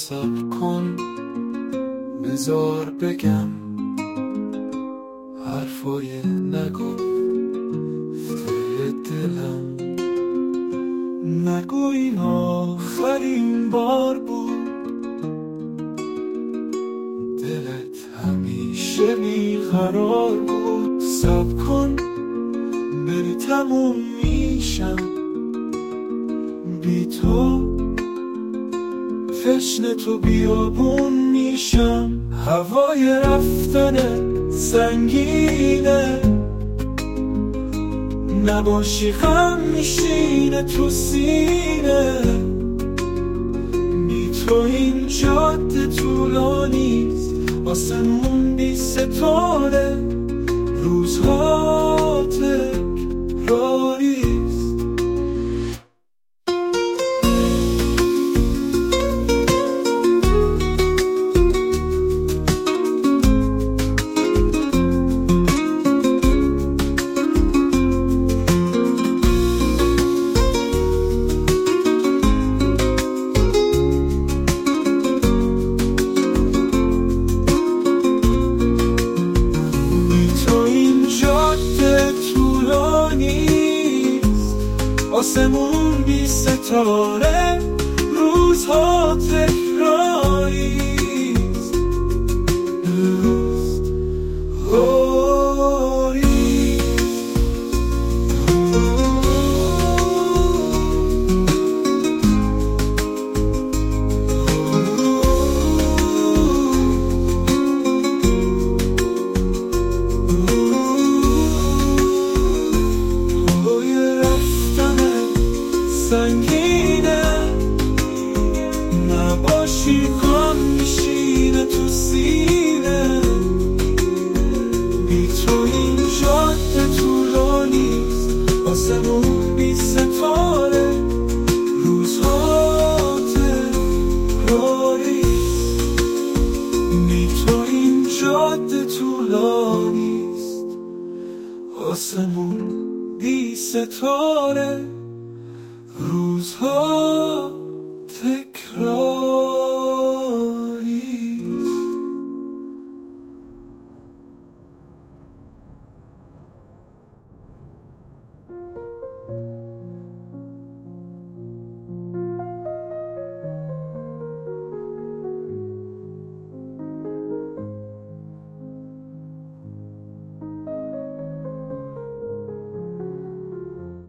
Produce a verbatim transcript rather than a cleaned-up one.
صبر کن بذار بگم حرفای نگفته دلم. نگو این آخرین بار بود، دلت همیشه بیقرار بود. صبر کن بری تموم میشم، بی تو تشنه تو بیابون میشم. هوای رفتنت سنگینه، نباشی غم میشینه تو سینه. بی تو این جاده طولانیست، آسمون بی ستاره، روزها تکراریست. آسمون بی ستاره، روزها تکراریست. روز هاریست. سنگینه، نباشی غم میشینه تو سینه. بی تو این جاده طولانیست، آسمون بی ستاره، روزها تکراریست. بی تو این جاده طولانیست، آسمون بی ستاره، روزها تکرار.